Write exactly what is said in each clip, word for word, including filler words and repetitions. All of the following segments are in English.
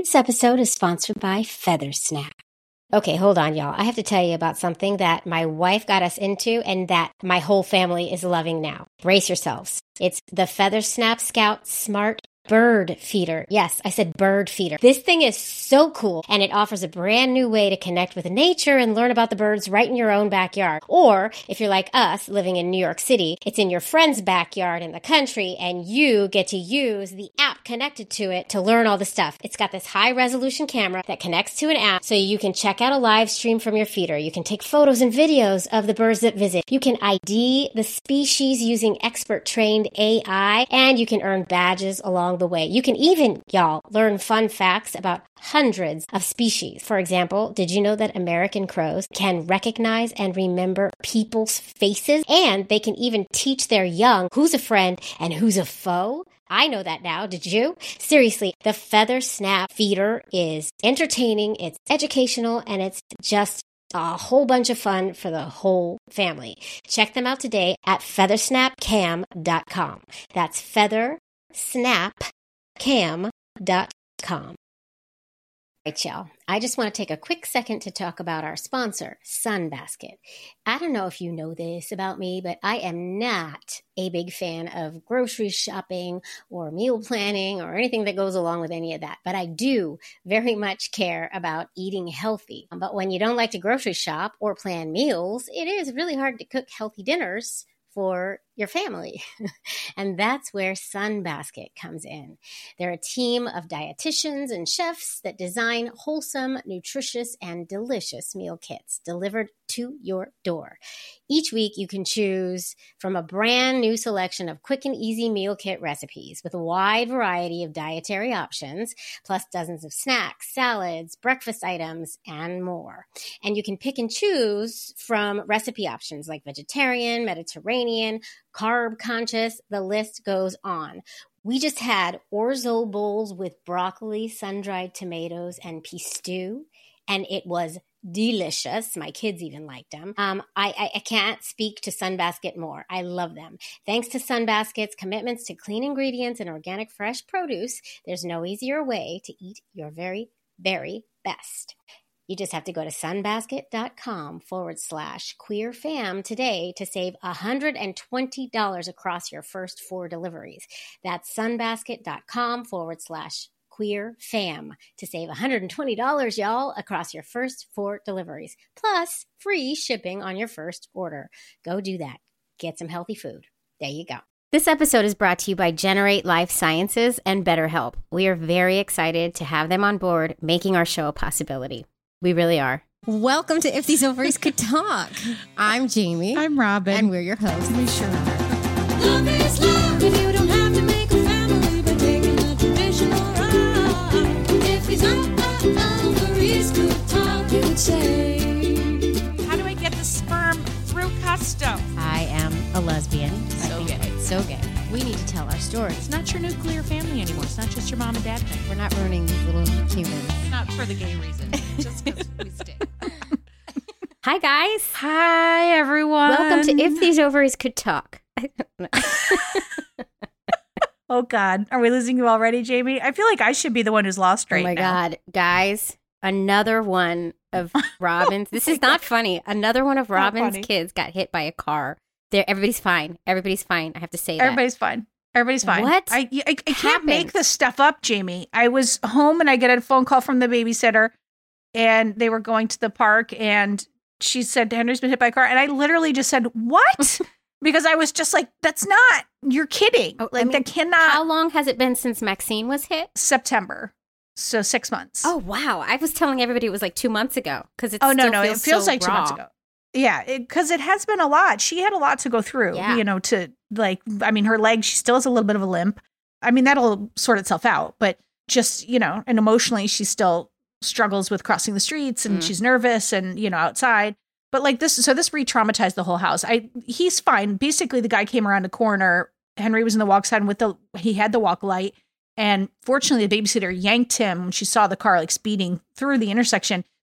This episode is sponsored by Feathersnap. Okay, hold on, y'all. I have to tell you about something that my wife got us into and that my whole family is loving now. Brace yourselves. It's the Feathersnap Scout Smart Bird Feeder. Yes, I said bird feeder. This thing is so cool, and it offers a brand new way to connect with nature and learn about the birds right in your own backyard. Or, if you're like us, living in New York City, it's in your friend's backyard in the country, and you get to use the app connected to it to learn all the stuff. It's got this high-resolution camera that connects to an app, so you can check out a live stream from your feeder. You can take photos and videos of the birds that visit. You can I D the species using expert-trained A I, and you can earn badges along the way. You can even, y'all, learn fun facts about hundreds of species. For example, did you know that American crows can recognize and remember people's faces? And they can even teach their young who's a friend and who's a foe? I know that now. Did you? Seriously, the Feathersnap Feeder is entertaining, it's educational, and it's just a whole bunch of fun for the whole family. Check them out today at feathersnap cam dot com. That's feathersnap cam dot com. All right, y'all. I just want to take a quick second to talk about our sponsor, Sunbasket. I don't know if you know this about me, but I am not a big fan of grocery shopping or meal planning or anything that goes along with any of that. But I do very much care about eating healthy. But when you don't like to grocery shop or plan meals, it is really hard to cook healthy dinners for your family. And that's where Sunbasket comes in. They're a team of dietitians and chefs that design wholesome, nutritious, and delicious meal kits delivered to your door. Each week, you can choose from a brand new selection of quick and easy meal kit recipes with a wide variety of dietary options, plus dozens of snacks, salads, breakfast items, and more. And you can pick and choose from recipe options like vegetarian, Mediterranean, carb conscious, the list goes on. We just had orzo bowls with broccoli, sun-dried tomatoes, and peas stew, and it was delicious. My kids even liked them. Um, I, I, I can't speak to Sunbasket more. I love them. Thanks to Sunbasket's commitments to clean ingredients and organic fresh produce, there's no easier way to eat your very, very best. You just have to go to sunbasket.com forward slash queer fam today to save one hundred twenty dollars across your first four deliveries. That's sunbasket.com forward slash queer fam to save one hundred twenty dollars, y'all, across your first four deliveries. Plus free shipping on your first order. Go do that. Get some healthy food. There you go. This episode is brought to you by Generate Life Sciences and BetterHelp. We are very excited to have them on board, making our show a possibility. We really are. Welcome to If These Ovaries Could Talk. I'm Jamie. I'm Robin. And we're your hosts. We sure are. Love is love, and you don't have to make a family by taking a traditional route. If these ovaries could talk, you would say. How do I get the sperm through custom? I am a lesbian. So I think gay. it's so gay. We need to tell our stories. It's not your nuclear family anymore. It's not just your mom and dad thing. We're not ruining these little humans. Not for the gay reason. Just because we stay. Hi, guys. Hi, everyone. Welcome to If These Ovaries Could Talk. Oh, God. Are we losing you already, Jamie? I feel like I should be the one who's lost right now. Oh, my now. God. Guys, another one of Robin's. This is not funny. Another one of Robin's funny. kids got hit by a car. There, everybody's fine. Everybody's fine. I have to say that. Everybody's fine. Everybody's fine. What I, I, I can't happened? make this stuff up, Jamie. I was home and I get a phone call from the babysitter and they were going to the park and she said, Henry's been hit by a car. And I literally just said, what? Because I was just like, that's not, you're kidding. Oh, I like mean, that cannot. How long has it been since Maxine was hit? September. So six months. Oh, wow. I was telling everybody it was like two months ago because it's Oh, no, still no. feels It feels so like two raw. months ago. Yeah, because it, it has been a lot. She had a lot to go through, Yeah. you know, to like, I mean, her leg, she still has a little bit of a limp. I mean, that'll sort itself out. But just, you know, and emotionally, she still struggles with crossing the streets and Mm. she's nervous and, you know, outside. But like this, so this re-traumatized the whole house. I He's fine. Basically, the guy came around the corner. Henry was in the walk sign with the, he had the walk light. And fortunately, the babysitter yanked him when she saw the car like speeding through the intersection.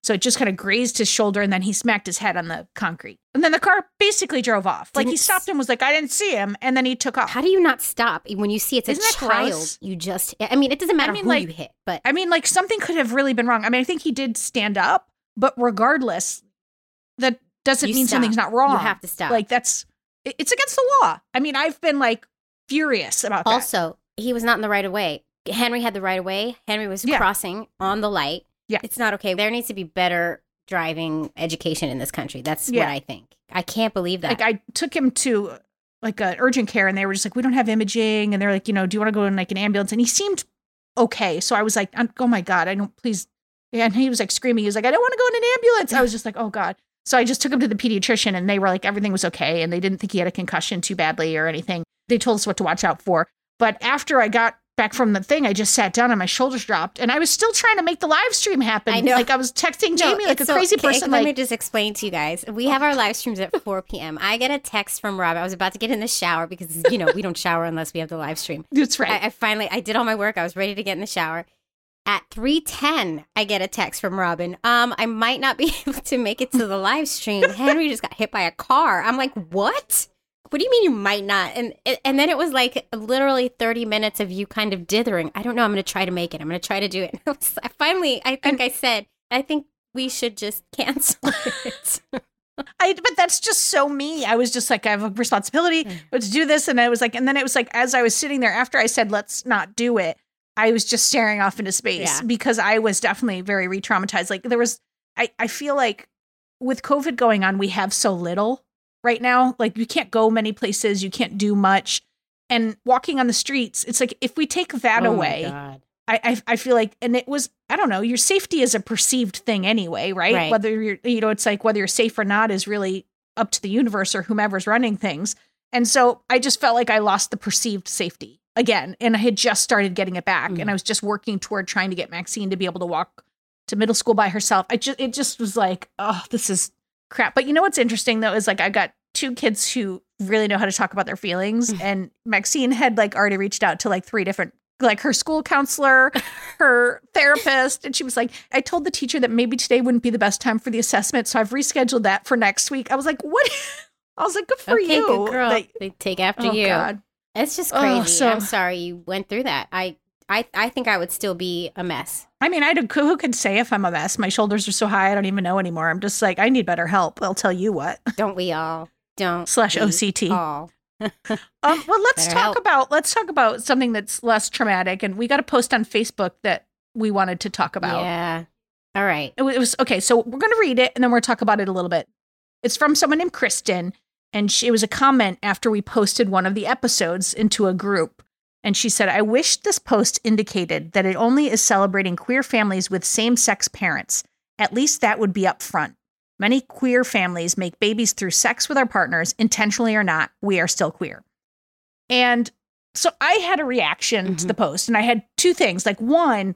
So it just kind of grazed his shoulder, and then he smacked his head on the concrete. And then the car basically drove off. Like he Didn't- stopped and was like, I didn't see him. And then he took off. How do you not stop when you see it's a Isn't that child? gross? You just, I mean, it doesn't matter mean, who like- you hit, but I mean, like something could have really been wrong. I mean, I think he did stand up, but regardless, that doesn't You mean stop. something's not wrong. You have to stop. Like that's, it- it's against the law. I mean, I've been like furious about that. also, he was not in the right of way. Henry had the right of way. Henry was Yeah. crossing on the light. Yeah. It's not okay. There needs to be better driving education in this country. That's Yeah. what I think. I can't believe that. Like I took him to like an urgent care, and they were just like, we don't have imaging. And they're like, you know, do you want to go in like an ambulance? And he seemed okay. So I was like, I'm, oh my God, I don't, please. Yeah, and he was like screaming. He was like, I don't want to go in an ambulance. I was just like, oh God. So I just took him to the pediatrician, and they were like, everything was okay. And they didn't think he had a concussion too badly or anything. They told us what to watch out for. But after I got back from the thing, I just sat down and my shoulders dropped, and I was still trying to make the live stream happen. I know. Like I was texting No, Jamie like a it's so- crazy okay, person. Let Like, me just explain to you guys. We have our live streams at four p.m. I get a text from Rob. I was about to get in the shower because, you know, we don't shower unless we have the live stream. that's right. I, I finally, I did all my work. I was ready to get in the shower. At three ten, I get a text from Robin. Um, I might not be able to make it to the live stream. Henry just got hit by a car. I'm like, what? What do you mean you might not? And and then it was like literally thirty minutes of you kind of dithering. I don't know. I'm going to try to make it. I'm going to try to do it. I was, I finally, I think I said, I think we should just cancel it. I, but that's just so me. I was just like, I have a responsibility to do this. And I was like, and then it was like, as I was sitting there after I said, let's not do it, I was just staring off into space Yeah. because I was definitely very re-traumatized. Like there was, I, I feel like with COVID going on, we have so little right now. Like you can't go many places. You can't do much. And walking on the streets, it's like, if we take that Oh my away, God. I, I I feel like, and it was, I don't know, your safety is a perceived thing anyway, right? Right. Whether you're, you know, it's like whether you're safe or not is really up to the universe or whomever's running things. And so I just felt like I lost the perceived safety again. And I had just started getting it back. Mhm. And I was just working toward trying to get Maxine to be able to walk to middle school by herself. I just, it just was like, oh, this is crap. But you know what's interesting though, is like I got two kids who really know how to talk about their feelings. And Maxine had like already reached out to like three different, like her school counselor, her therapist. And she was like, I told the teacher that maybe today wouldn't be the best time for the assessment. So I've rescheduled that for next week. I was like, what? I was like, good for Okay, you. good girl. Like, They take after oh you. God. It's just Oh, crazy. so- I'm sorry you went through that. I, I, I think I would still be a mess. I mean, I don't, who could say if I'm a mess? My shoulders are so high, I don't even know anymore. I'm just like, I need better help. I'll tell you what. Don't we all? Don't Slash we O C T. all? Um, well, let's Better talk help. about let's talk about something that's less traumatic. And we got a post on Facebook that we wanted to talk about. Yeah. All right. It was, it was okay. So we're going to read it and then we're going to talk about it a little bit. It's from someone named Kristen, and she, it was a comment after we posted one of the episodes into a group. And she said, I wish this post indicated that it only is celebrating queer families with same-sex parents. At least that would be upfront. Many queer families make babies through sex with our partners, intentionally or not. We are still queer. And so I had a reaction to Mhm. the post, and I had two things. Like, one,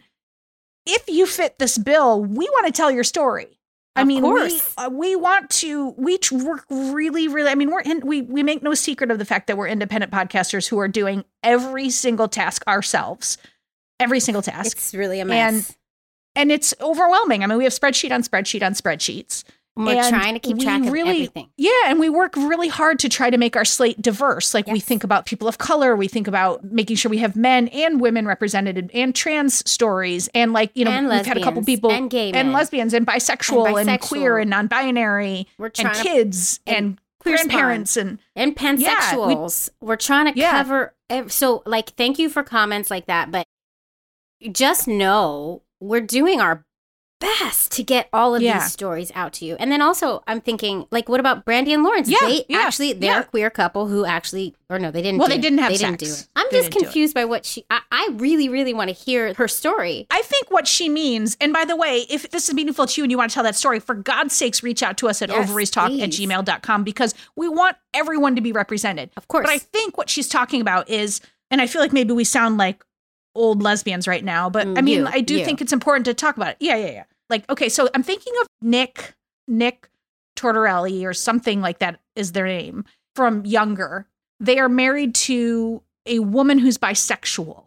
if you fit this bill, we want to tell your story. I Of mean, course. we uh, we want to. We tr- work really, really. I mean, we're in, we we make no secret of the fact that we're independent podcasters who are doing every single task ourselves, every single task, It's really a mess. and it's overwhelming. I mean, we have spreadsheet on spreadsheet on spreadsheets. And we're and trying to keep we track of really- everything. Yeah, and we work really hard to try to make our slate diverse. Like we Yes. think about people of color, we think about making sure we have men and women represented, and trans stories, and like you know, And we've had a couple lesbians, people and gay and men. lesbians and bisexual and, And queer bisexual. and non-binary We're and trying to kids and, and queer grandparents and and Yeah, we- pansexuals. we're trying to Yeah. cover. ev- So, like, thank you for comments like that, but just know we're doing our best to get all of Yeah. these stories out to you. And then also, I'm thinking, like, what about Brandy and Lawrence? Yeah, they yeah, actually, they're yeah. a queer couple who actually, or no, they didn't. Well, do they it. didn't have They didn't do sex. it. I'm They just didn't do it. confused by what she. I, I really, really want to hear her story. I think what she means, and by the way, if this is meaningful to you and you want to tell that story, for God's sakes, reach out to us at Yes, ovariestalk at please. gmail dot com because we want everyone to be represented. Of course. But I think what she's talking about is, and I feel like maybe we sound like old lesbians right now, but Mm, I mean, you, I do you. think it's important to talk about it. Yeah, yeah, yeah. Like, okay, so I'm thinking of Nick, Nick Tortorelli or something like that is their name from Younger. They are married to a woman who's bisexual.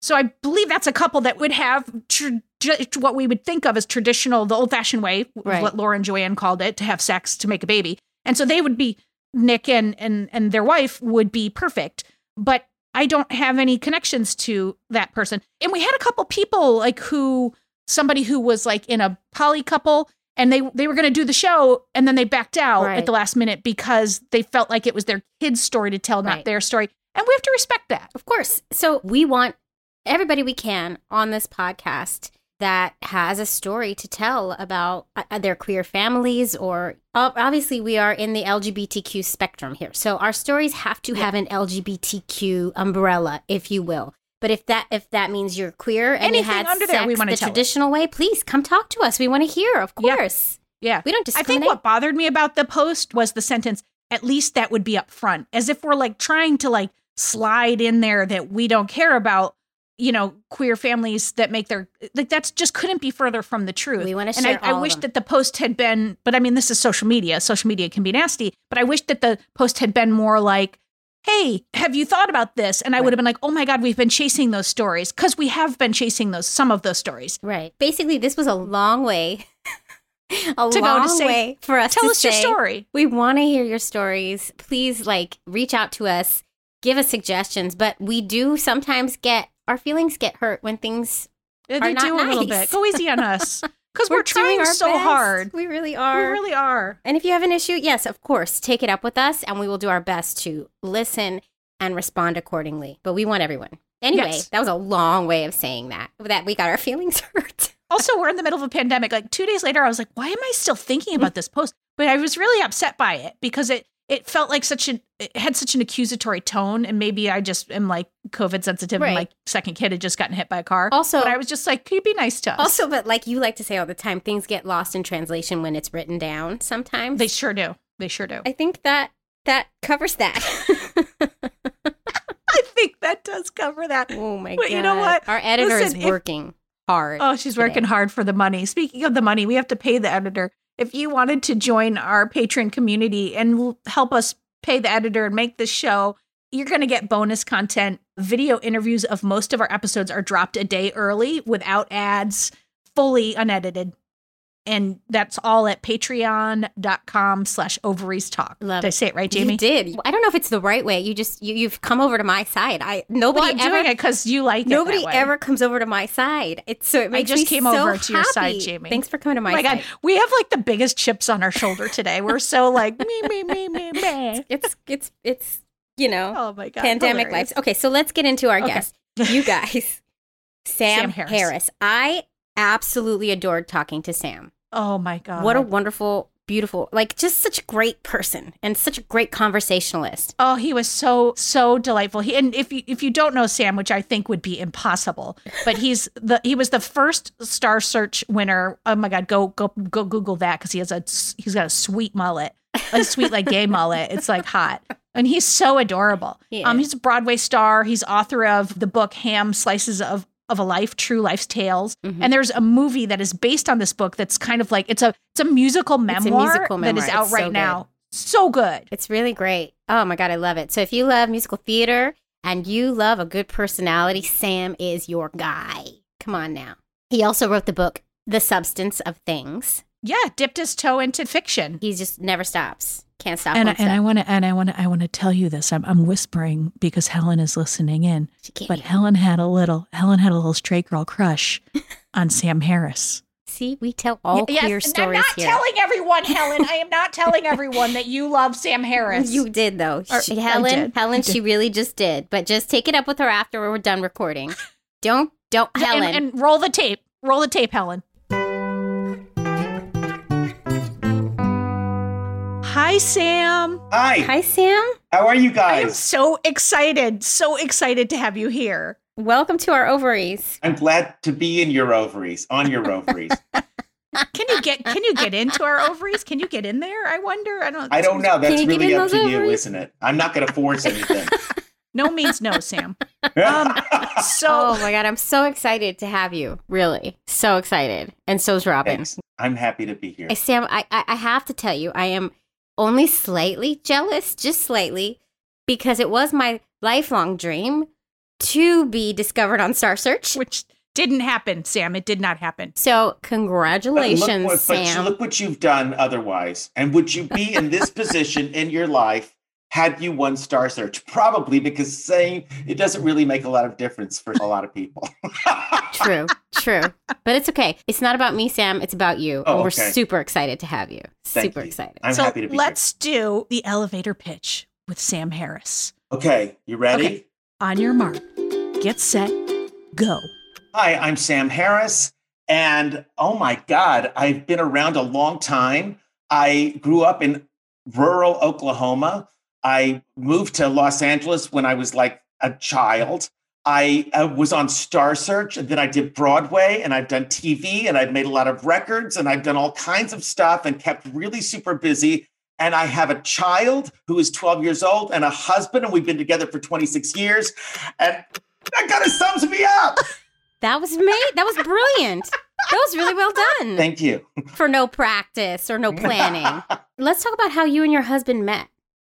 So I believe that's a couple that would have tr- what we would think of as traditional, the old-fashioned way, Right. what Laura and Joanne called it, to have sex to make a baby. And so they would be, Nick and and and their wife would be perfect. But I don't have any connections to that person. And we had a couple people like who, somebody who was like in a poly couple, and they they were going to do the show, and then they backed out Right. at the last minute because they felt like it was their kid's story to tell, not Right. their story. And we have to respect that. Of course. So we want everybody we can on this podcast that has a story to tell about uh, their queer families, or ob- obviously we are in the L G B T Q spectrum here. So our stories have to have an L G B T Q umbrella, if you will. But if that if that means you're queer and Anything you had under sex there, we wanna the tell it. traditional way, please come talk to us. We want to hear, of Yeah. course. Yeah. We don't I discriminate. think what bothered me about the post was the sentence, at least that would be up front, as if we're like trying to like slide in there that we don't care about, you know, queer families that make their, like that's just couldn't be further from the truth. We wanna And share I, I all of wish them. that the post had been, but I mean, this is social media. Social media can be nasty, but I wish that the post had been more like, hey, have you thought about this? And I would have been like, oh my God, we've been chasing those stories, because we have been chasing those, some of those stories. Right. Basically, this was a long way, a To go to long say, way for us Tell to us your say, story. we want to hear your stories. Please, like, reach out to us, give us suggestions. But we do sometimes get, our feelings get hurt when things Yeah, are they not do a little nice. bit. Go easy on us, because we're, doing trying our so best. hard. We really We are. really are. And if you have an issue, yes, of course, take it up with us, and we will do our best to listen and respond accordingly. But we want everyone. Anyway, Yes. that was a long way of saying that, that we got our feelings hurt. Also, we're in the middle of a pandemic. Like two days later, I was like, why am I still thinking about this post? But I was really upset by it because it it felt like such an, it had such an accusatory tone. And maybe I just am like COVID sensitive and Right. my second kid had just gotten hit by a car. Also- but I was just like, can you be nice to us? Also, but like you like to say all the time, things get lost in translation when it's written down sometimes. They sure do. They sure do. I think that that covers that. I think that does cover that. Oh my But god. you know what? Our editor Listen, is if- working hard. Oh, she's working today. hard for the money. Speaking of the money, we have to pay the editor. If you wanted to join our patron community and l- help us pay the editor and make this show, you're going to get bonus content. Video interviews of most of our episodes are dropped a day early without ads, fully unedited. And that's all at patreon.com slash ovaries talk. Love Did I it. say it right, Jamie? You did. I don't know if it's the right way. You just you, you've come over to my side. I nobody Well, I'm ever doing it because you like nobody it that way. ever comes over to my side. It's so it makes just me came so over to your side, happy. Jamie. Thanks for coming to my, Oh my side. God, we have like the biggest chips on our shoulder today. We're so like, me, me, me, me, me. It's it's it's you know Oh my God. pandemic hilarious. lives. Okay, so let's get into our Okay. guest. You guys, Sam, Sam Harris. Harris. I absolutely adored talking to Sam. Oh my God. What a wonderful, beautiful, like just such a great person and such a great conversationalist. Oh, he was so so delightful. He and if you if you don't know Sam, which I think would be impossible, but he's the he was the first Star Search winner. Oh my God, go go go Google that because he has a he's got a sweet mullet, a sweet like gay mullet. It's like hot, and he's so adorable. He Um, is. he's a Broadway star. He's author of the book Ham Slices of of a Life, True Life's Tales. Mhm. And there's a movie that is based on this book that's kind of like it's a it's a musical memoir, It's a musical that is memoir. out It's right so good. now. So good. It's really great. Oh my God, I love it. So if you love musical theater and you love a good personality, Sam is your guy. Come on now. He also wrote the book, The Substance of Things. Yeah, dipped his toe into fiction. He just never stops. Can't stop. And, won't and I stop. want to and I want to I want to tell you this. I'm I'm whispering because Helen is listening in. She can't But hear. Helen had a little Helen had a little straight girl crush on Sam Harris. See, we tell all Yes, queer and stories I'm not here. telling everyone, Helen. I am not telling everyone that you love Sam Harris. You did though. Or- She, I Helen, did. Helen, I did. she really just did. But just take it up with her after we're done recording. Don't, don't, and, Helen. and roll the tape. Roll the tape, Helen. Hi, Sam. Hi. Hi, Sam. How are you I am guys? so excited, so excited to have you here. Welcome to our ovaries. I'm glad to be in your ovaries, on your ovaries. Can you get can you get into our ovaries? Can you get in there? I wonder. I don't I don't know. That's you get really in up those to you, ovaries? isn't it? I'm not going to force anything. No means no, Sam. Um, so Oh my God, I'm so excited to have you. Really, so excited. And so's Robin. Thanks. I'm happy to be here. Uh, Sam, I, I, I have to tell you, I am only slightly jealous, just slightly, because it was my lifelong dream to be discovered on Star Search. Which didn't happen, Sam. It did not happen. So But congratulations, look, what, but Sam. look what you've done otherwise. And would you be in this position in your life had you won Star Search? Probably, because saying it doesn't really make a lot of difference for a lot of people. True, true. But it's okay. It's not about me, Sam. It's about you. Oh, and we're okay. super excited to have you. Thank super you. excited. I'm so happy to be let's do the elevator pitch with Sam Harris. here. Okay, you ready? Okay. On your mark, get set, go. Hi, I'm Sam Harris. And oh my God, I've been around a long time. I grew up in rural Oklahoma. I moved to Los Angeles when I was like a child. I uh, was on Star Search, and then I did Broadway, and I've done T V, and I've made a lot of records, and I've done all kinds of stuff and kept really super busy. And I have a child who is twelve years old and a husband, and we've been together for twenty-six years. And that kind of sums me up. That was made. That was brilliant. That was really well done. Thank you. For no practice or no planning. Let's talk about how you and your husband met.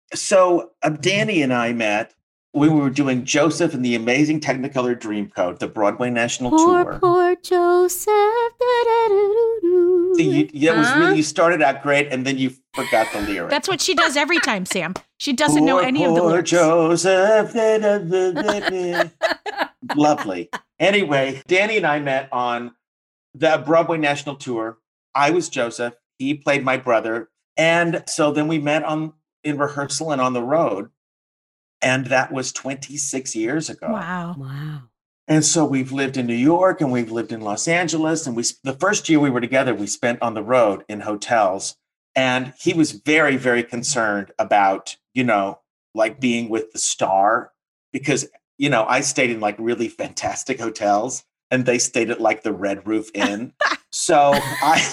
So uh, Danny and I met when we were doing Joseph and the Amazing Technicolor Dreamcoat, the Broadway National Poor, Tour. poor Joseph. Da-da-da-doo-doo. So you, yeah, it was Huh? really, you started out great, and then you forgot the lyric. That's what she does every time, Sam. She doesn't know Poor, any of the poor lyrics. Joseph. da, da, da, da, da. Lovely. Anyway, Danny and I met on the Broadway National Tour. I was Joseph. He played my brother. And so then we met on in rehearsal and on the road. And that was twenty-six years ago. Wow. Wow. And so we've lived in New York and we've lived in Los Angeles. And we the first year we were together, we spent on the road in hotels. And he was very, very concerned about, you know, like being with the star, because, you know, I stayed in like really fantastic hotels and they stayed at like the Red Roof Inn. So I,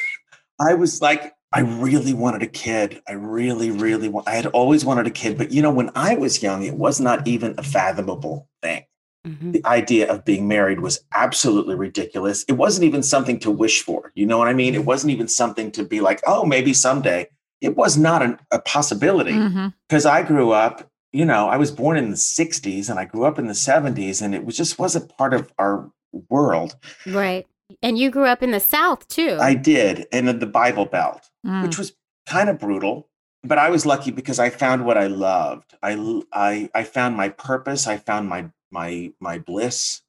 I was like, I really wanted a kid. I really, really want, I had always wanted a kid. But, you know, when I was young, it was not even a fathomable thing. Mhm. The idea of being married was absolutely ridiculous. It wasn't even something to wish for. You know what I mean? It wasn't even something to be like, oh, maybe someday. It was not an, a possibility Mhm. because I grew up, you know, I was born in the sixties and I grew up in the seventies, and it was just wasn't part of our world. Right. And you grew up in the South too. I did, and in the Bible Belt, Mm. which was kind of brutal. But I was lucky because I found what I loved. I, I, I found my purpose. I found my my my bliss,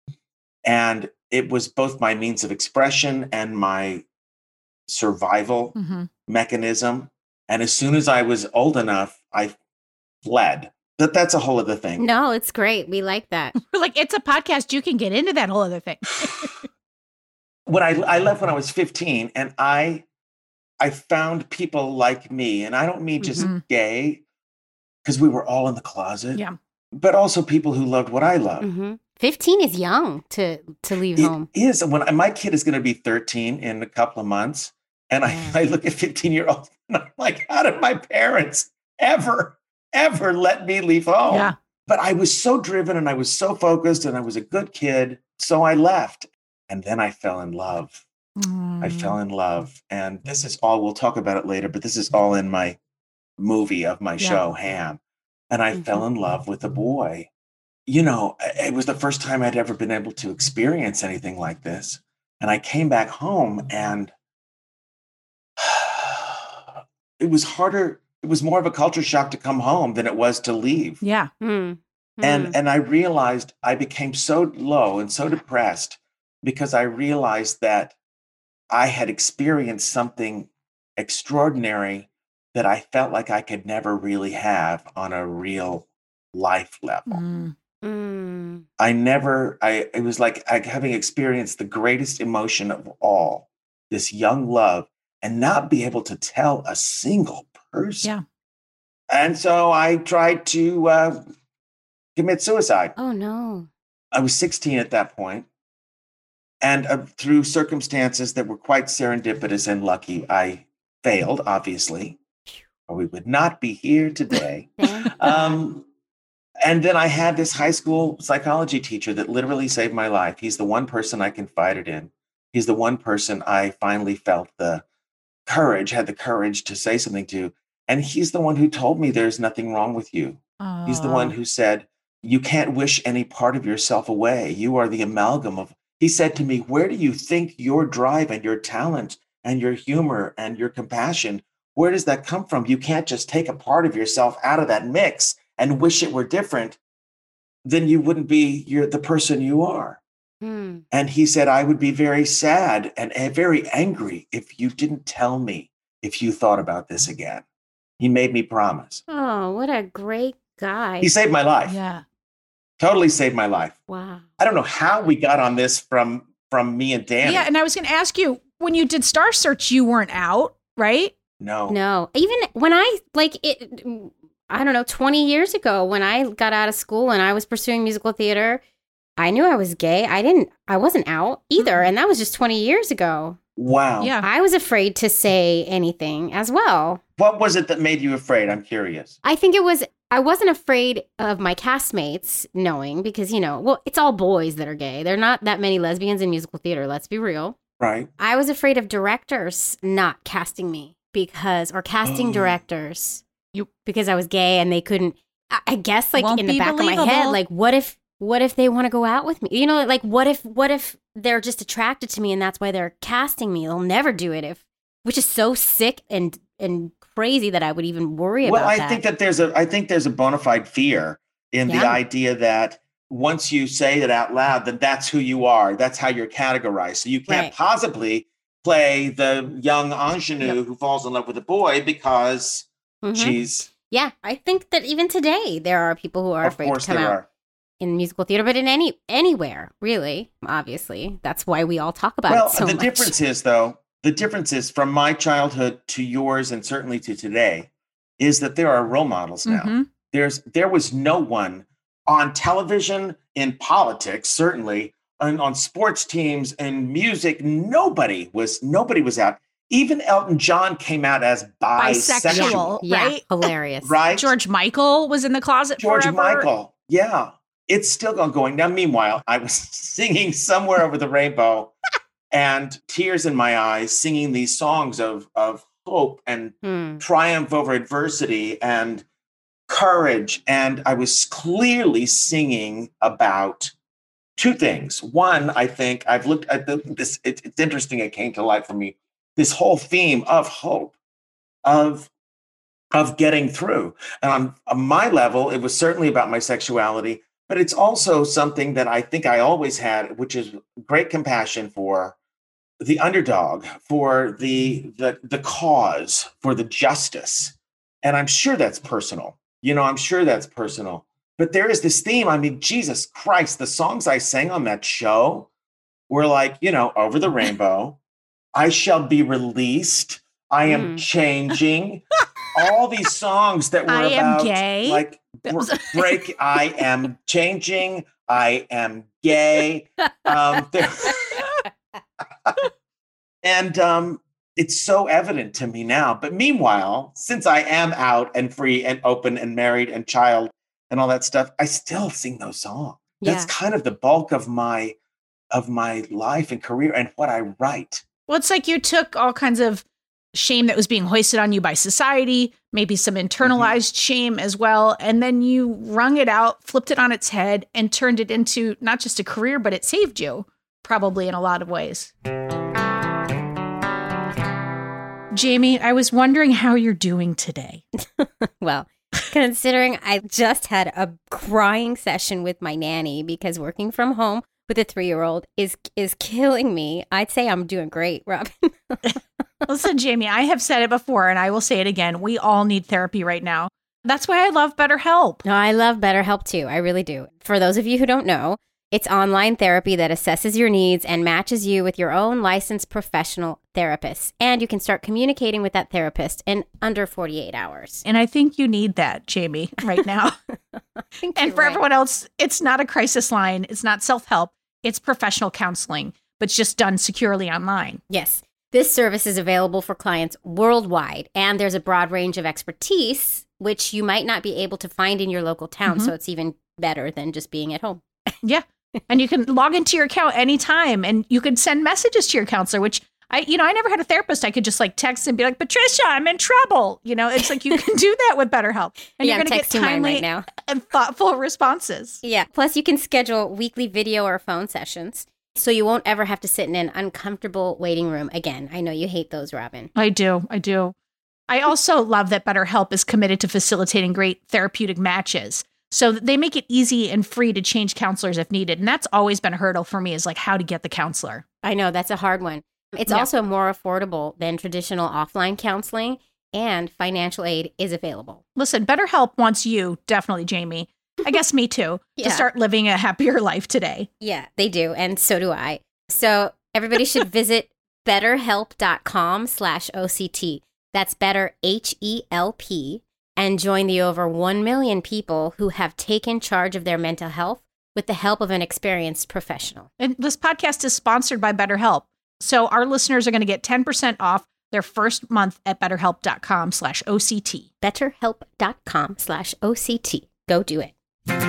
and it was both my means of expression and my survival Mhm. mechanism. And as soon as I was old enough, I fled. But that's a whole other thing. No, it's great. We like that. We're like, it's a podcast. You can get into that whole other thing. When I I left when I was fifteen, and I I found people like me, and I don't mean just Mhm. gay, because we were all in the closet. Yeah. But also people who loved what I loved. hmm fifteen is young to to leave It home. is. When my kid is going to be thirteen in a couple of months, and I, Yeah. I look at fifteen year olds and I'm like, how did my parents ever, ever let me leave home? Yeah. But I was so driven and I was so focused and I was a good kid. So I left. And then I fell in love. I Mm. fell in love. And this is all, we'll talk about it later, but this is all in my movie of my Yeah. show, Ham. And I Mhm. fell in love with a boy. You know, it was the first time I'd ever been able to experience anything like this. And I came back home and it was harder. It was more of a culture shock to come home than it was to leave. Yeah. Mm. And Mm. and I realized I became so low and so depressed because I realized that I had experienced something extraordinary that I felt like I could never really have on a real life level. Mm. Mm. I never, I, it was like I, having experienced the greatest emotion of all, this young love, and not be able to tell a single person. Yeah. And so I tried to uh, commit suicide. Oh no. I was sixteen at that point, and uh, through circumstances that were quite serendipitous and lucky, I failed, obviously, or we would not be here today. Thank God. Um, and then I had this high school psychology teacher that literally saved my life. He's the one person I confided in. He's the one person I finally felt the courage, had the courage to say something to. And he's the one who told me there's nothing wrong with you. He's the one Aw. who said, you can't wish any part of yourself away. You are the amalgam of, he said to me, where do you think your drive and your talent and your humor and your compassion, where does that come from? You can't just take a part of yourself out of that mix and wish it were different. Then you wouldn't be you're the person you are. Hmm. And he said, I would be very sad and uh, very angry if you didn't tell me if you thought about this again. He made me promise. Oh, what a great guy. He saved my life. Yeah. Totally saved my life. Wow. I don't know how we got on this from from me and Danny. Yeah. And I was going to ask you, when you did Star Search, you weren't out, right? No. No, even when I like it, I don't know, twenty years ago when I got out of school and I was pursuing musical theater, I knew I was gay. I didn't, I wasn't out either. And that was just twenty years ago. Wow. Yeah. I was afraid to say anything as well. What was it that made you afraid? I'm curious. I think it was, I wasn't afraid of my castmates knowing because, you know, well, it's all boys that are gay. There are not that many lesbians in musical theater, let's be real. Right. I was afraid of directors not casting me because, or casting Oh. directors You- because I was gay and they couldn't, I I guess like Won't in the be back of my head, believable. like what if, what if they want to go out with me? You know, like what if, what if they're just attracted to me and that's why they're casting me? They'll never do it if, which is so sick and, and crazy that I would even worry Well, about I that. think that there's a I think there's a bona fide fear in the Yeah. idea that once you say it out loud, then that's who you are. That's how you're categorized. So you can't Right. possibly play the young ingenue who falls in love with a boy because Mhm. she's, Yeah, I think that even today there are people who are of afraid course to come there out are. in musical theater, but in any anywhere really. Obviously, that's why we all talk about Well, it so the much. difference is though, the difference is from my childhood to yours and certainly to today is that there are role models now. Mhm. There's there was no one on television, in politics, certainly, and on sports teams and music. Nobody was nobody was out. Even Elton John came out as bisexual, Bisexual. yeah, right? hilarious. right? George Michael was in the closet George forever. Michael, yeah, it's still ongoing. Now, meanwhile, I was singing "Somewhere Over the Rainbow" and tears in my eyes, singing these songs of of hope and Hmm. triumph over adversity and courage. And I was clearly singing about two things. One, I think I've looked at the, this, it, it's interesting, it came to light for me, this whole theme of hope, of, of getting through. And on, on my level, it was certainly about my sexuality, but it's also something that I think I always had, which is great compassion for the underdog, for the the the cause, for the justice. And I'm sure that's personal. You know, I'm sure that's personal. But there is this theme. I mean, Jesus Christ, the songs I sang on that show were like, you know, Over the Rainbow, I Shall Be Released, I Am Mm. Changing, all these songs that were I Am about Gay. like That br- was- break, I am changing, I am gay. Um, there- and um, it's so evident to me now. But meanwhile, since I am out and free and open and married and child and all that stuff, I still sing those songs. That's Yeah. kind of the bulk of my of my life and career and what I write. Well, it's like you took all kinds of shame that was being hoisted on you by society, maybe some internalized shame as well, and then you wrung it out, flipped it on its head, and turned it into not just a career, but it saved you, probably in a lot of ways. Jamie, I was wondering how you're doing today. Well, considering I just had a crying session with my nanny because working from home with a three-year-old is is killing me, I'd say I'm doing great, Robin. Listen, Jamie, I have said it before and I will say it again. We all need therapy right now. That's why I love BetterHelp. No, I love BetterHelp too. I really do. For those of you who don't know, it's online therapy that assesses your needs and matches you with your own licensed professional therapist. And you can start communicating with that therapist in under forty-eight hours. And I think you need that, Jamie, right now. I think And you're for right. everyone else, it's not a crisis line. It's not self-help. It's professional counseling, but it's just done securely online. Yes. This service is available for clients worldwide, and there's a broad range of expertise, which you might not be able to find in your local town. Mhm. So it's even better than just being at home. Yeah. And you can log into your account anytime and you can send messages to your counselor, which I, you know, I never had a therapist. I could just like text and be like, Patricia, I'm in trouble. You know, it's like you can do that with BetterHelp. And Yeah, you're I'm going to get texting mine timely right now. and thoughtful responses. Yeah. Plus, you can schedule weekly video or phone sessions, so you won't ever have to sit in an uncomfortable waiting room again. I know you hate those, Robin. I do. I do. I also love that BetterHelp is committed to facilitating great therapeutic matches. So they make it easy and free to change counselors if needed. And that's always been a hurdle for me, is like how to get the counselor. I know that's a hard one. It's Yeah. also more affordable than traditional offline counseling, and financial aid is available. Listen, BetterHelp wants you, definitely, Jamie. I guess me too, Yeah. to start living a happier life today. Yeah, they do. And so do I. So everybody should visit betterhelp.com slash OCT. That's better, H E L P, and join the over one million people who have taken charge of their mental health with the help of an experienced professional. And this podcast is sponsored by BetterHelp. So our listeners are going to get ten percent off their first month at betterhelp.com slash OCT. betterhelp.com slash OCT. Go do it.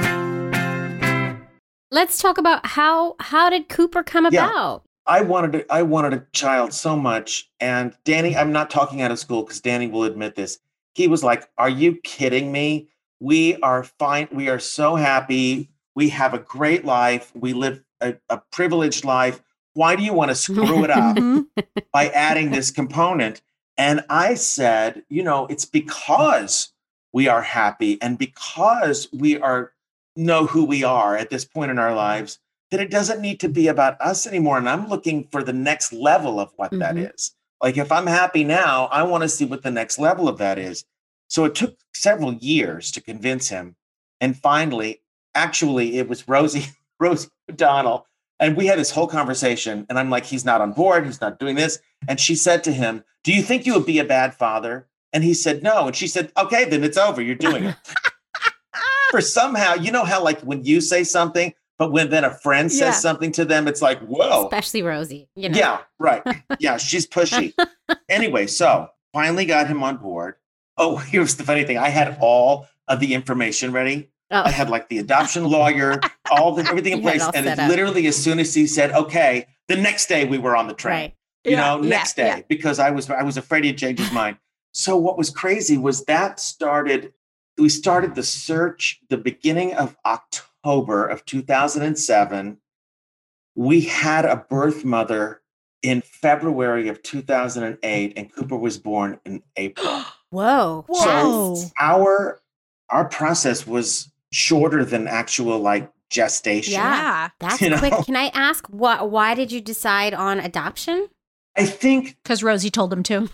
Let's talk about how how did Cooper come Yeah. about? I wanted a, I wanted a child so much. And Danny, I'm not talking out of school because Danny will admit this. He was like, "Are you kidding me? We are fine. We are so happy. We have a great life. We live a, a privileged life. Why do you want to screw it up by adding this component?" And I said, you know, it's because we are happy and because we are know who we are at this point in our lives, that it doesn't need to be about us anymore. And I'm looking for the next level of what that Mhm. is. Like, if I'm happy now, I want to see what the next level of that is. So it took several years to convince him. And finally, actually, it was Rosie, Rosie O'Donnell. And we had this whole conversation. And I'm like, he's not on board. He's not doing this. And she said to him, "Do you think you would be a bad father?" And he said, "No." And she said, "Okay, then it's over. You're doing it." For somehow, you know how like when you say something, but when then a friend says Yeah. something to them, it's like, whoa. Especially Rosie. You know. Yeah, right. Yeah, she's pushy. Anyway, so finally got him on board. Oh, here's the funny thing. I had all of the information ready. Oh. I had like the adoption lawyer, all the everything in You had it place. all And set it up. literally, as soon as he said, okay, the next day we were on the train. Right. You Yeah, know, yeah, next day, yeah. because I was I was afraid he'd change his mind. So what was crazy was that started, we started the search the beginning of October of two thousand seven. We had a birth mother in February of two thousand eight, and Cooper was born in April. Whoa. Whoa. Fast. Our our process was shorter than actual like gestation. Yeah. That's You know? quick. Can I ask what? Why did you decide on adoption? I think Because Rosie told him to.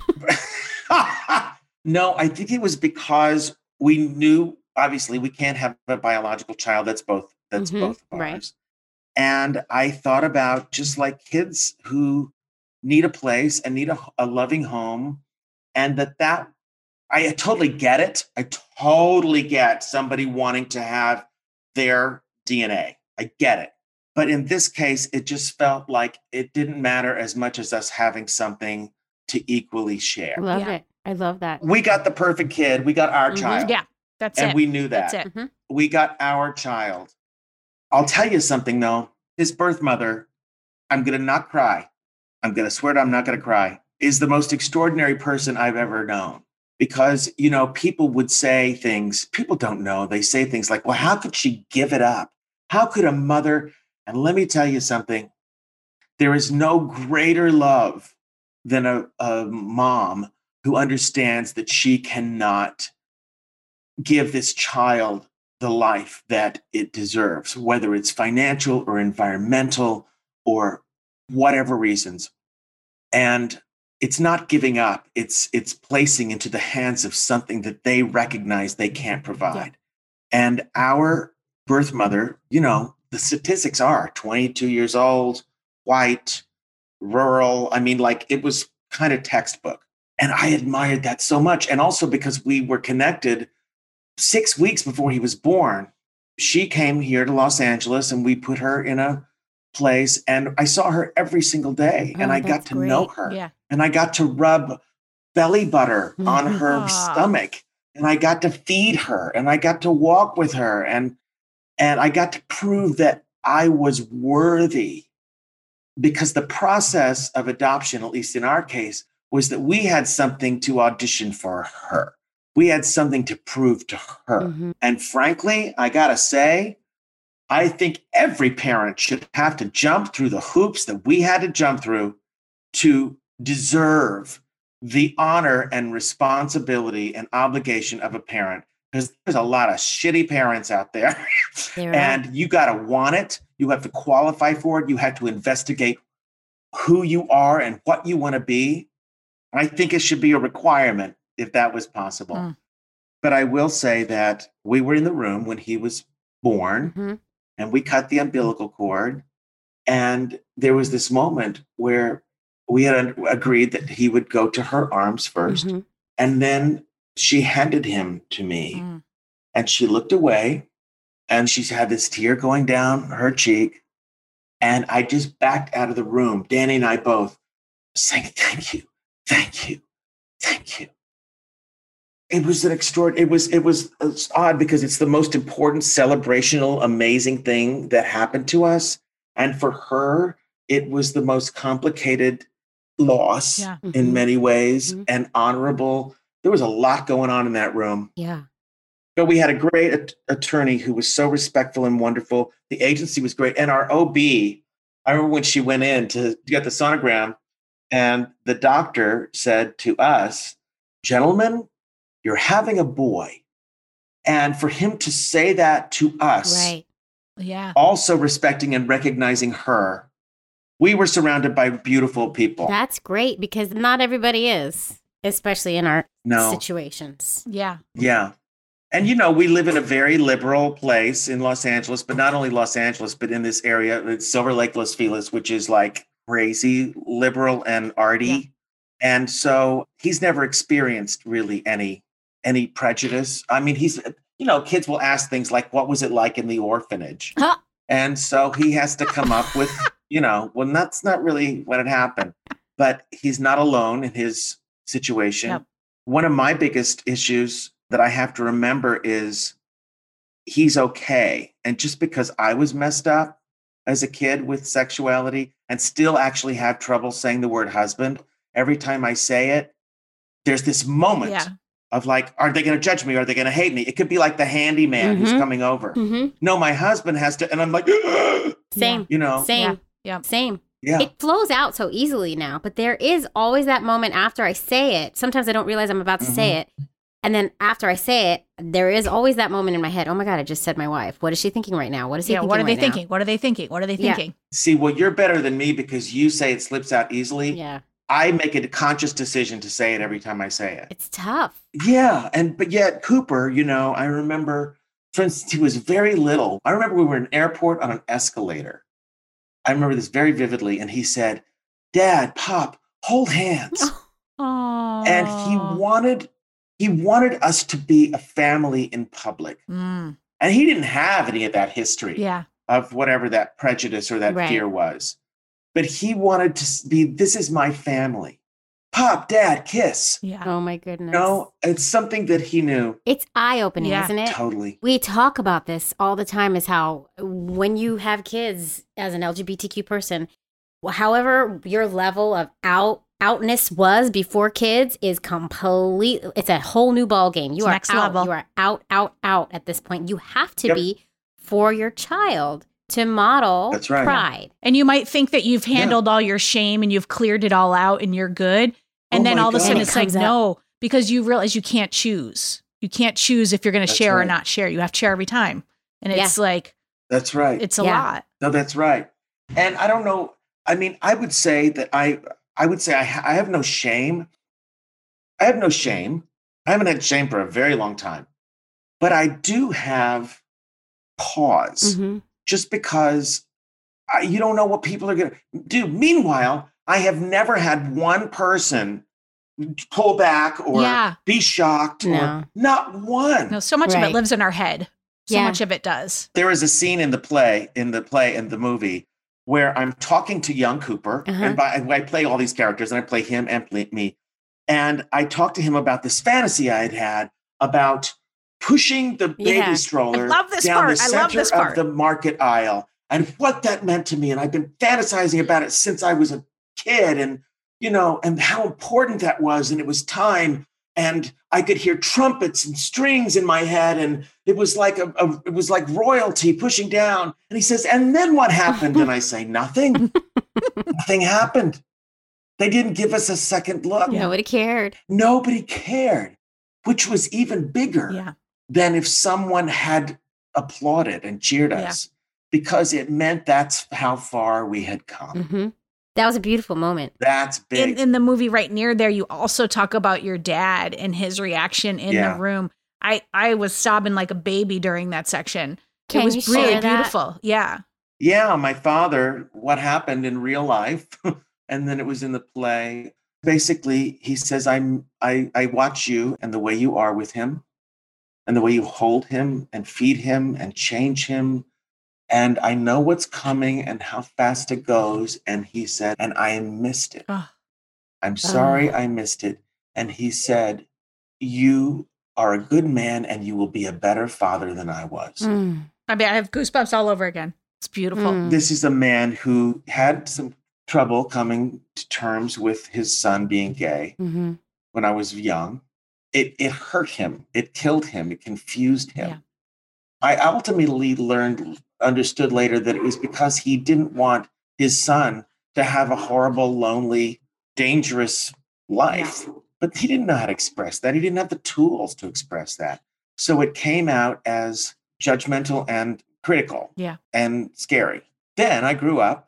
no, I think it was because we knew obviously we can't have a biological child that's both that's Mhm, both of right. ours. And I thought about just like kids who need a place and need a, a loving home, and that that I totally get it. I totally get somebody wanting to have their D N A. I get it. But in this case, it just felt like it didn't matter as much as us having something to equally share. I love Yeah. it. I love that. We got the perfect kid. We got our Mhm. child. Yeah, that's And it. we knew that. That's it. Mhm. We got our child. I'll tell you something though. His birth mother, I'm going to not cry. I'm going to swear to I'm not going to cry, is the most extraordinary person I've ever known. Because, you know, people would say things, people don't know. They say things like, well, how could she give it up? How could a mother? And let me tell you something. There is no greater love than a, a mom who understands that she cannot give this child the life that it deserves, whether it's financial or environmental or whatever reasons. And it's not giving up. It's it's placing into the hands of something that they recognize they can't provide. And our birth mother, you know, the statistics are twenty-two years old, white, rural. I mean, like it was kind of textbook. And I admired that so much. And also because we were connected six weeks before he was born, she came here to Los Angeles and we put her in a place and I saw her every single day and Oh, I got that's to know great. her Yeah. and I got to rub belly butter on Mhm. her Aw. stomach and I got to feed her and I got to walk with her and and I got to prove that I was worthy because the process of adoption, at least in our case, was that we had something to audition for her. We had something to prove to her. Mm-hmm. And frankly, I gotta say, I think every parent should have to jump through the hoops that we had to jump through to deserve the honor and responsibility and obligation of a parent. Because there's a lot of shitty parents out there. There And are. you gotta want it. You have to qualify for it. You have to investigate who you are and what you want to be. I think it should be a requirement if that was possible. Mm. But I will say that we were in the room when he was born Mhm. and we cut the umbilical cord. And there was this moment where we had agreed that he would go to her arms first. Mhm. And then she handed him to me Mm. and she looked away and she had this tear going down her cheek. And I just backed out of the room, Danny and I both, saying, thank you, thank you, thank you. It was an extraordinary, it was, it was it's odd because it's the most important, celebrational, amazing thing that happened to us. And for her, it was the most complicated loss Yeah. Mhm. in many ways Mhm. and honorable. There was a lot going on in that room. Yeah. But we had a great at- attorney who was so respectful and wonderful. The agency was great. And our O B, I remember when she went in to get the sonogram, and the doctor said to us, gentlemen, you're having a boy. And for him to say that to us, Right. Yeah. also respecting and recognizing her, we were surrounded by beautiful people. That's great because not everybody is, especially in our no. situations. Yeah. Yeah. And, you know, we live in a very liberal place in Los Angeles, but not only Los Angeles, but in this area, it's Silver Lake, Los Feliz, which is like crazy liberal and arty. Yeah. And so he's never experienced really any, any prejudice. I mean, he's, you know, kids will ask things like, what was it like in the orphanage? Huh. And so he has to come up with, you know, well, that's not really what had happened, but he's not alone in his situation. Yep. One of my biggest issues that I have to remember is he's okay. And just because I was messed up as a kid with sexuality and still actually have trouble saying the word husband, every time I say it, there's this moment Yeah. of like, are they going to judge me? Are they going to hate me? It could be like the handyman who's Mhm. coming over. hmm No, my husband has to. And I'm like, Same. you know, Same. Yeah. Same. yeah. It flows out so easily now, but there is always that moment after I say it. Sometimes I don't realize I'm about to say Mhm. it. And then after I say it, there is always that moment in my head. Oh my God, I just said my wife. What is she thinking right now? What is he Yeah. thinking What are they right now? thinking? What are they thinking? What are they Yeah. thinking? See, well, you're better than me because you say it slips out easily. Yeah. I make a conscious decision to say it every time I say it. It's tough. Yeah. And, but yet Cooper, you know, I remember, for instance, he was very little. I remember we were in an airport on an escalator. I remember this very vividly. And he said, Dad, Pop, hold hands. Oh. And he wanted, he wanted us to be a family in public. Mm. And he didn't have any of that history Yeah. of whatever that prejudice or that Right. fear was. But he wanted to be, this is my family. Pop, Dad, kiss. Yeah. Oh my goodness. No, it's something that he knew It's eye opening, Yeah. isn't it? totally. We talk about this all the time is how when you have kids as an L G B T Q person, however your level of out outness was before kids is complete. It's a whole new ball game. You It's are next out. level. You are out, out, out at this point. You have to Yep. be for your child to model That's right. pride. And you might think that you've handled all your shame and you've cleared it all out and you're good. And Oh then my all of a God. sudden And it it's like, comes up. no, because you realize you can't choose. You can't choose if you're going to That's share or right. not share. You have to share every time. And it's like, That's right. it's a Yeah. lot. No, that's right. And I don't know. I mean, I would say that I, I would say I, ha- I have no shame. I have no shame. I haven't had shame for a very long time, but I do have pause Mhm. just because I, you don't know what people are going to do. Meanwhile, I have never had one person pull back or Yeah. be shocked No. or not one. No, so much of Right. it lives in our head. So Yeah. much of it does. There is a scene in the play, in the play, in the movie, where I'm talking to young Cooper, Uh-huh. and by, I play all these characters, and I play him and play me, and I talk to him about this fantasy I had had about pushing the baby Yeah. stroller I love this down part. the I center love this part. of the market aisle and what that meant to me. And I've been fantasizing about it since I was a kid, and, you know, and how important that was. And it was time. And I could hear trumpets and strings in my head. And it was like a, a it was like royalty pushing down. And he says, and then what happened? And I say, nothing. Nothing happened. They didn't give us a second look. Nobody cared. Nobody cared, which was even bigger Yeah. than if someone had applauded and cheered us, because it meant that's how far we had come. hmm That was a beautiful moment. That's big. In, in the movie right near there, you also talk about your dad and his reaction in Yeah. the room. I, I was sobbing like a baby during that section. Can it was you really share that? beautiful. Yeah. Yeah, my father, what happened in real life, and then it was in the play. Basically, he says, I'm, I, I watch you and the way you are with him, and the way you hold him and feed him and change him. And I know what's coming and how fast it goes. And he said, and I missed it. Oh. I'm sorry Oh. I missed it. And he said, you are a good man and you will be a better father than I was. Mm. I mean, I have goosebumps all over again. It's beautiful. Mm. This is a man who had some trouble coming to terms with his son being gay hmm when I was young. It, it hurt him. It killed him. It confused him. Yeah. I ultimately learned, understood later that it was because he didn't want his son to have a horrible, lonely, dangerous life. But he didn't know how to express that. He didn't have the tools to express that. So it came out as judgmental and critical Yeah. and scary. Then I grew up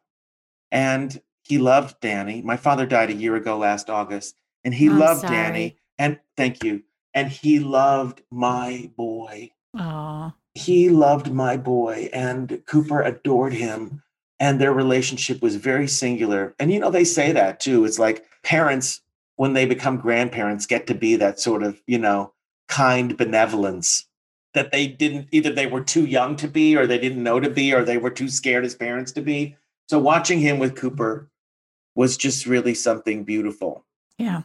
and he loved Danny. My father died a year ago last August, and he I'm loved sorry. Danny. And thank you. And he loved my boy. Oh, He loved my boy, and Cooper adored him. And their relationship was very singular. And, you know, they say that too. It's like parents, when they become grandparents, get to be that sort of, you know, kind benevolence that they didn't, either they were too young to be, or they didn't know to be, or they were too scared as parents to be. So watching him with Cooper was just really something beautiful. yeah.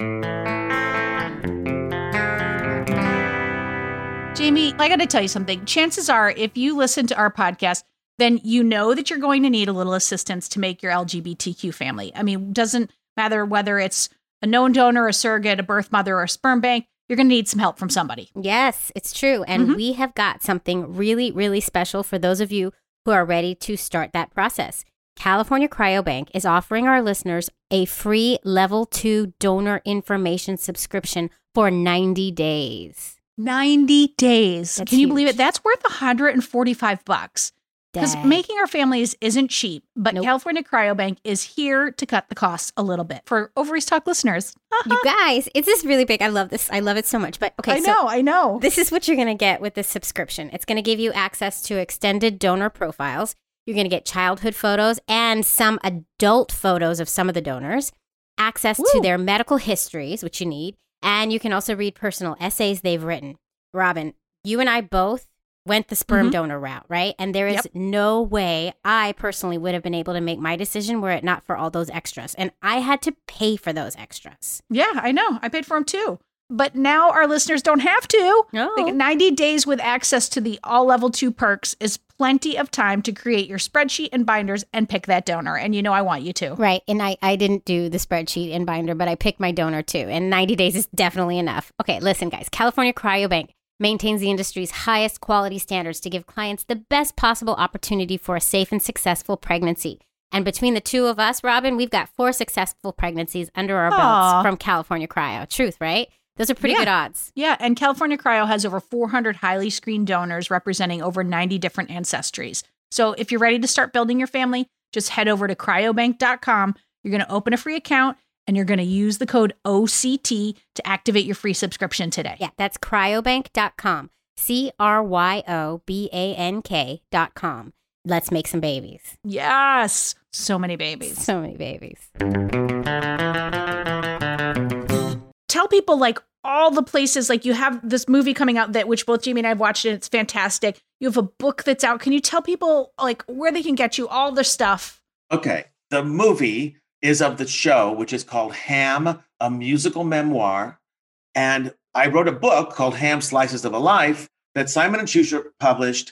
Jamie, I got to tell you something. Chances are, if you listen to our podcast, then you know that you're going to need a little assistance to make your L G B T Q family. I mean, doesn't matter whether it's a known donor, a surrogate, a birth mother, or a sperm bank, you're going to need some help from somebody. Yes, it's true. And Mhm. we have got something really, really special for those of you who are ready to start that process. California Cryobank is offering our listeners a free level two donor information subscription for ninety days. ninety days. That's Can you believe huge. it? That's worth one hundred forty-five bucks. Because Dang. making our families isn't cheap, but Nope. California Cryobank is here to cut the costs a little bit for Ovaries Talk listeners. You guys, it's this really big. I love this. I love it so much. But okay, I so know, I know. this is what you're going to get with this subscription. It's going to give you access to extended donor profiles. You're going to get childhood photos and some adult photos of some of the donors, access to Woo. their medical histories, which you need, and you can also read personal essays they've written. Robin, you and I both went the sperm Mhm. donor route, right? And there is Yep. no way I personally would have been able to make my decision were it not for all those extras. And I had to pay for those extras. Yeah, I know. I paid for them too. But now our listeners don't have to. No. They get ninety days with access to the all level two perks is plenty of time to create your spreadsheet and binders and pick that donor. And you know I want you to. Right. And I, I didn't do the spreadsheet and binder, but I picked my donor too. And ninety days is definitely enough. Okay, listen, guys. California Cryobank maintains the industry's highest quality standards to give clients the best possible opportunity for a safe and successful pregnancy. And between the two of us, Robin, we've got four successful pregnancies under our Aw. belts from California Cryo. Truth, right? Those are pretty Yeah. good odds. Yeah, and California Cryo has over four hundred highly screened donors representing over ninety different ancestries. So if you're ready to start building your family, just head over to cryobank dot com. You're going to open a free account and you're going to use the code O C T to activate your free subscription today. Yeah, that's cryobank dot com. C R Y O B A N K dot com. Let's make some babies. Yes, so many babies. So many babies. Tell people like all the places, like you have this movie coming out that which both Jamie and I have watched and it's fantastic. You have a book that's out. Can you tell people like where they can get you, all the stuff? Okay. The movie is of the show, which is called Ham, a musical memoir. And I wrote a book called Ham Slices of a Life that Simon and Schuster published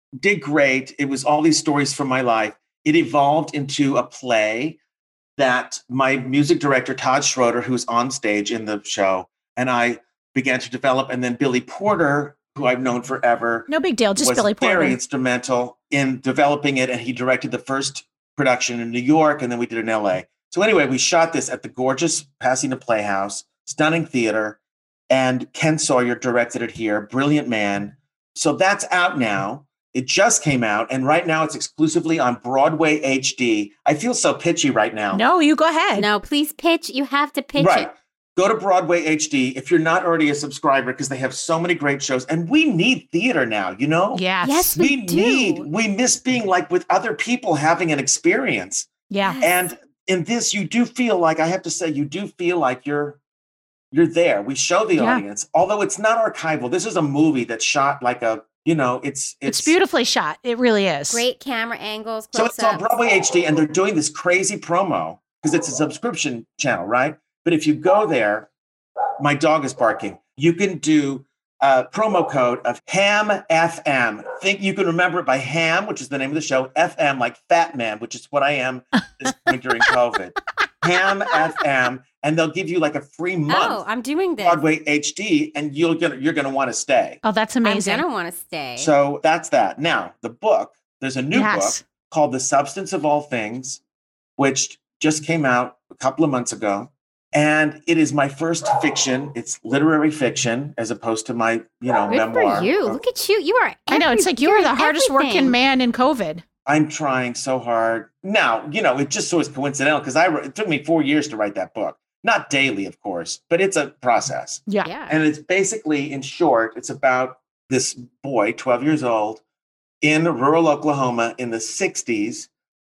did great. It was all these stories from my life. It evolved into a play that my music director, Todd Schroeder, who's on stage in the show, and I began to develop. And then Billy Porter, who I've known forever, No big deal. Just was Billy Porter. very instrumental in developing it. And he directed the first production in New York, and then we did in L A. So anyway, we shot this at the gorgeous Pasadena Playhouse, stunning theater, and Ken Sawyer directed it here. Brilliant man. So that's out now. It just came out, and right now it's exclusively on Broadway H D. I feel so pitchy right now. No, you go ahead. No, please pitch. You have to pitch Right. it. Go to Broadway H D if you're not already a subscriber, because they have so many great shows. And we need theater now, you know? Yes. Yes, We we do. need, we miss being like with other people having an experience. Yeah. And in this, you do feel like, I have to say, you do feel like you're you're there. We show the Yeah. audience, although it's not archival. This is a movie that's shot like a, you know, it's It's beautifully shot. It really is. Great camera angles. So it's on close-ups. Broadway H D, and they're doing this crazy promo because it's a subscription channel, right? But if you go there, my dog is barking. You can do a promo code of Ham F M. Think you can remember it by Ham, which is the name of the show, F M like Fat Man, which is what I am at this point during COVID. Ham F M, and they'll give you like a free Oh, month I'm doing this. Broadway H D, and you'll get you're going to want to stay. Oh, that's I'm amazing. gonna want to stay. So that's that. Now the book. There's a new Yes. book called The Substance of All Things, which just came out a couple of months ago. And it is my first fiction. It's literary fiction as opposed to my, you know, Good memoir. for you. Look at you. You are. I know. It's every- like you were the doing hardest working everything. man in COVID. I'm trying so hard. Now, you know, it just was coincidental because I wrote- it took me four years to write that book. Not daily, of course, but it's a process. Yeah. Yeah. And it's basically, in short, it's about this boy, twelve years old, in rural Oklahoma in the sixties,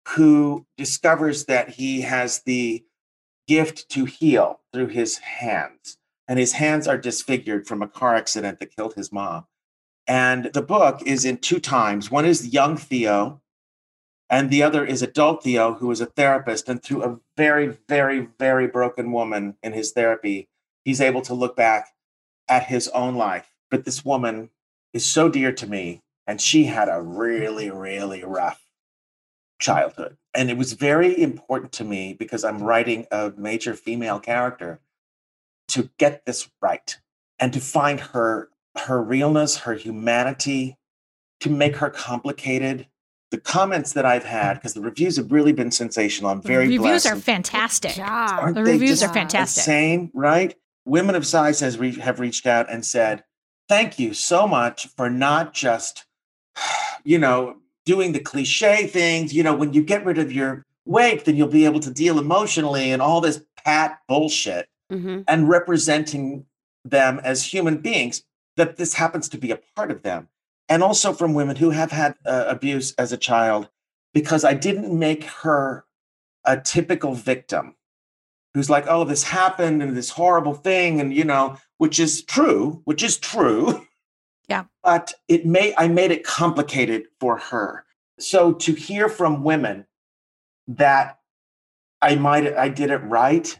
who discovers that he has the gift to heal through his hands. And his hands are disfigured from a car accident that killed his mom. And the book is in two times. One is young Theo, and the other is adult Theo, who is a therapist. And through a very, very, very broken woman in his therapy, he's able to look back at his own life. But this woman is so dear to me, and she had a really, really rough childhood. And it was very important to me because I'm writing a major female character to get this right and to find her her realness, her humanity, to make her complicated. The comments that I've had, because the reviews have really been sensational. I'm very the reviews blessed. are fantastic. Good job. Aren't The they reviews just are fantastic. insane, right? Women of Size has re- have reached out and said, thank you so much for not just, you know, doing the cliche things. You know, when you get rid of your weight, then you'll be able to deal emotionally and all this pat bullshit, Mhm. and representing them as human beings, that this happens to be a part of them. And also from women who have had uh, abuse as a child, because I didn't make her a typical victim who's like, oh, this happened and this horrible thing. And, you know, which is true, which is true. Yeah. But it made, I made it complicated for her. So to hear from women that I might, I did it right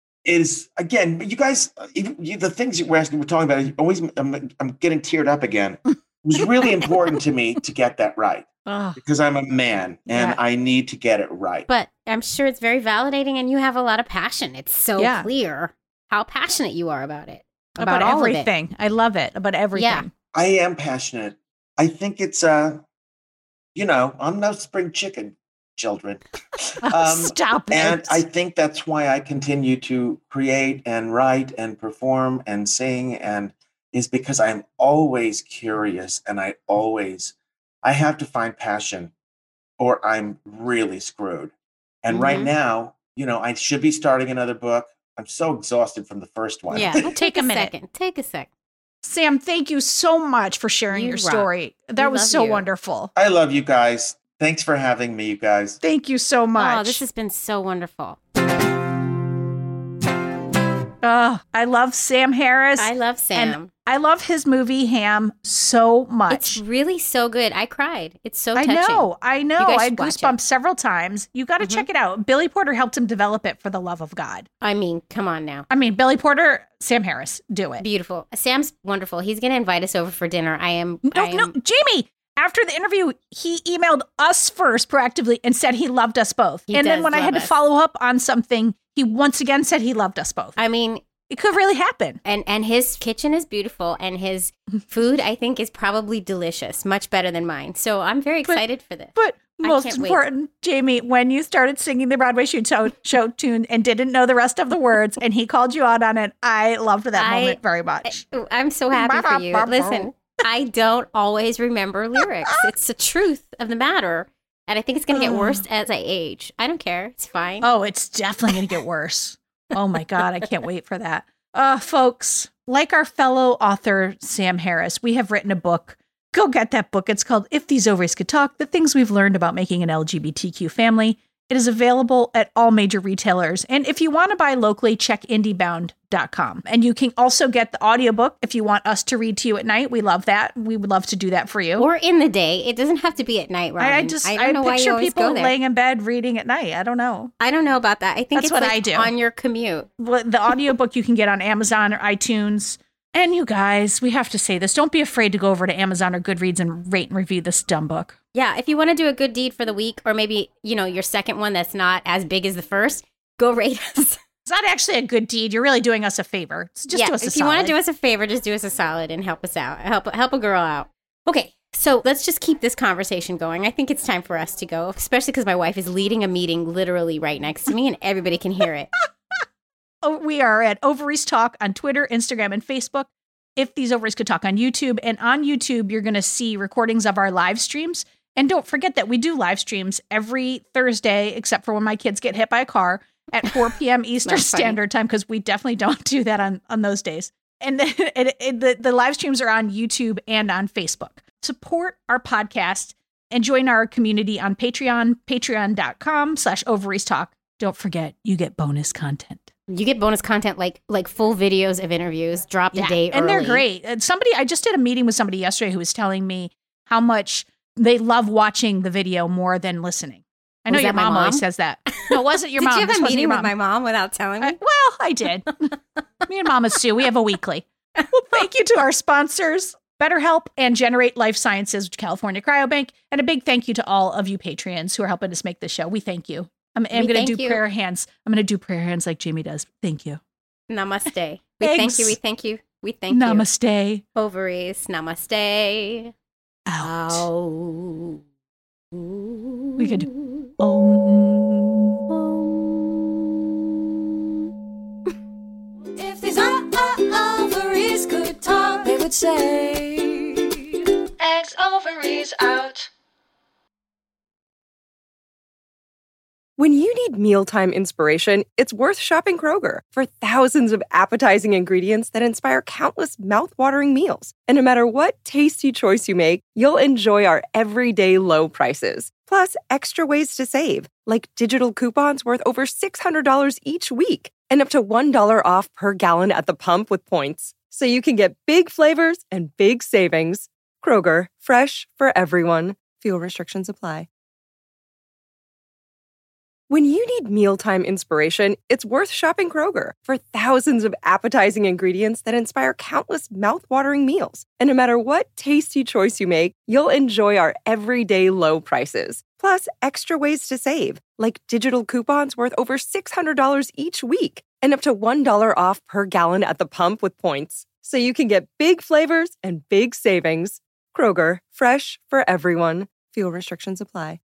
is, again, you guys, you, you, the things you were asking, we're talking about, always, I'm, I'm getting teared up again. It was really important to me to get that right Ugh. because I'm a man and Yeah. I need to get it right. But I'm sure it's very validating, and you have a lot of passion. It's so Yeah. clear how passionate you are about it. About, all of it. everything. I love it. About everything. I am passionate. I think it's, uh, you know, I'm no spring chicken, children. Um, Stop it. And I think that's why I continue to create and write and perform and sing, and is because I'm always curious and I always, I have to find passion or I'm really screwed. And right Mhm. now, you know, I should be starting another book. I'm so exhausted from the first one. Yeah. Take Take a a minute. second. Take a second. Sam, thank you so much for sharing You your rock. story. That We was love so you. wonderful. I love you guys. Thanks for having me, you guys. Thank you so much. Oh, this has been so wonderful. Oh, I love Sam Harris. I love Sam. And I love his movie Ham so much. It's really so good. I cried. It's so I touching. know, I know. guys I had should watch goosebumps it. several times. You got to Mhm. check it out. Billy Porter helped him develop it, for the love of God. I mean, come on now. I mean, Billy Porter, Sam Harris, do it. Beautiful. Sam's wonderful. He's going to invite us over for dinner. I am. No, I am no, Jamie, after the interview, he emailed us first proactively and said he loved us both. He and then does when I had love to us. follow up on something, he once again said he loved us both. I mean, It could really happen. and and his kitchen is beautiful, and his food, I think, is probably delicious, much better than mine. So I'm very But- excited for this. But I most can't wait. important, Jamie, when you started singing the Broadway show, show tune and didn't know the rest of the words, and he called you out on it, I loved that I- moment very much. I'm so happy for you. Listen, I don't always remember lyrics. It's the truth of the matter. And I think it's going to get worse as I age. I don't care. It's fine. Oh, it's definitely going to get worse. Oh my God, I can't wait for that. Uh, folks, like our fellow author, Sam Harris, we have written a book. Go get that book. It's called If These Ovaries Could Talk, The Things We've Learned About Making an L G B T Q Family. It is available at all major retailers. And if you want to buy locally, check indie bound dot com. And you can also get the audiobook if you want us to read to you at night. We love that. We would love to do that for you. Or in the day. It doesn't have to be at night, Robin. I, I just I I, don't know why you picture always people go there. laying in bed reading at night. I don't know. I don't know about that. I think That's it's what like I do. on your commute. Well, the audiobook you can get on Amazon or iTunes. And you guys, we have to say this. Don't be afraid to go over to Amazon or Goodreads and rate and review this dumb book. Yeah, if you want to do a good deed for the week, or maybe, you know, your second one that's not as big as the first, go rate us. It's not actually a good deed. You're really doing us a favor. It's just yeah, do us a if you want solid. to do us a favor, just do us a solid and help us out. Help help a girl out. Okay, so let's just keep this conversation going. I think it's time for us to go, especially because my wife is leading a meeting literally right next to me and everybody can hear it. Oh, we are at Ovaries Talk on Twitter, Instagram, and Facebook. If These Ovaries Could Talk on YouTube. And on YouTube, you're going to see recordings of our live streams. And don't forget that we do live streams every Thursday, except for when my kids get hit by a car at four p.m. Eastern That's funny. Standard Time, because we definitely don't do that on, on those days. And then it, it, the, the live streams are on YouTube and on Facebook. Support our podcast and join our community on Patreon, patreon.com slash ovaries talk. Don't forget, you get bonus content. You get bonus content like like full videos of interviews, dropped a day and early. they're great. And somebody, I just did a meeting with somebody yesterday who was telling me how much they love watching the video more than listening. I know Was your that my mom, always mom? says that. No, it wasn't your Did mom. you have This a wasn't meeting your with my mom without telling me? I- well, I did. Me and Mama Sue, we have a weekly. Well, thank you to our sponsors, BetterHelp and Generate Life Sciences, California Cryobank, and a big thank you to all of you Patreons who are helping us make this show. We thank you. I'm, I'm We going thank to do you. prayer hands. I'm going to do prayer hands like Jamie does. Thank you. Namaste. We thank Eggs. you. We thank you. We thank you. Namaste. Ovaries. Namaste. Out. Ow. We could do. Om. If these o- o- ovaries could talk, they would say, eggs, ovaries out. When you need mealtime inspiration, it's worth shopping Kroger for thousands of appetizing ingredients that inspire countless mouthwatering meals. And no matter what tasty choice you make, you'll enjoy our everyday low prices. Plus, extra ways to save, like digital coupons worth over six hundred dollars each week and up to one dollar off per gallon at the pump with points. So you can get big flavors and big savings. Kroger, fresh for everyone. Fuel restrictions apply. When you need mealtime inspiration, it's worth shopping Kroger for thousands of appetizing ingredients that inspire countless mouthwatering meals. And no matter what tasty choice you make, you'll enjoy our everyday low prices. Plus, extra ways to save, like digital coupons worth over six hundred dollars each week and up to one dollar off per gallon at the pump with points. So you can get big flavors and big savings. Kroger, fresh for everyone. Fuel restrictions apply.